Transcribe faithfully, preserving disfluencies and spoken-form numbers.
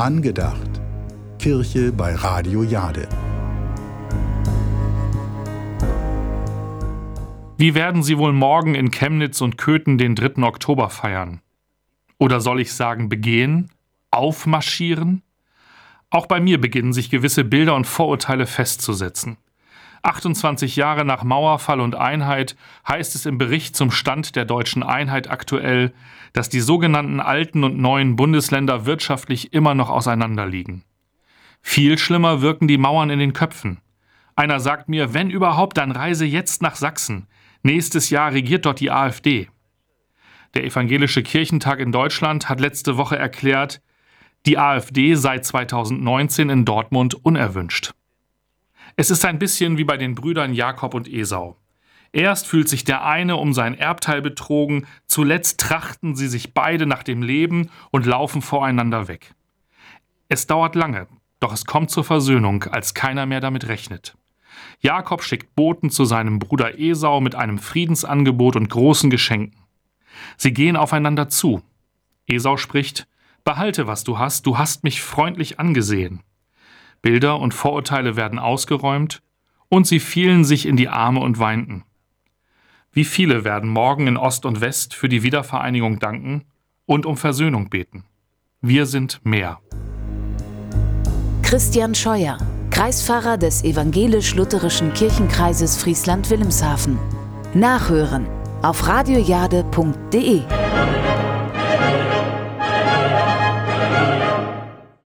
Angedacht. Kirche bei Radio Jade. Wie werden Sie wohl morgen in Chemnitz und Köthen den dritten Oktober feiern? Oder soll ich sagen begehen? Aufmarschieren? Auch bei mir beginnen sich gewisse Bilder und Vorurteile festzusetzen. achtundzwanzig Jahre nach Mauerfall und Einheit heißt es im Bericht zum Stand der deutschen Einheit aktuell, dass die sogenannten alten und neuen Bundesländer wirtschaftlich immer noch auseinanderliegen. Viel schlimmer wirken die Mauern in den Köpfen. Einer sagt mir, wenn überhaupt, dann reise jetzt nach Sachsen. Nächstes Jahr regiert dort die AfD. Der Evangelische Kirchentag in Deutschland hat letzte Woche erklärt, die AfD sei zweitausendneunzehn in Dortmund unerwünscht. Es ist ein bisschen wie bei den Brüdern Jakob und Esau. Erst fühlt sich der eine um sein Erbteil betrogen, zuletzt trachten sie sich beide nach dem Leben und laufen voreinander weg. Es dauert lange, doch es kommt zur Versöhnung, als keiner mehr damit rechnet. Jakob schickt Boten zu seinem Bruder Esau mit einem Friedensangebot und großen Geschenken. Sie gehen aufeinander zu. Esau spricht: Behalte, was du hast, du hast mich freundlich angesehen. Bilder und Vorurteile werden ausgeräumt und sie fielen sich in die Arme und weinten. Wie viele werden morgen in Ost und West für die Wiedervereinigung danken und um Versöhnung beten? Wir sind mehr. Christian Scheuer, Kreispfarrer des evangelisch-lutherischen Kirchenkreises Friesland-Wilhelmshaven. Nachhören auf radiojade punkt de.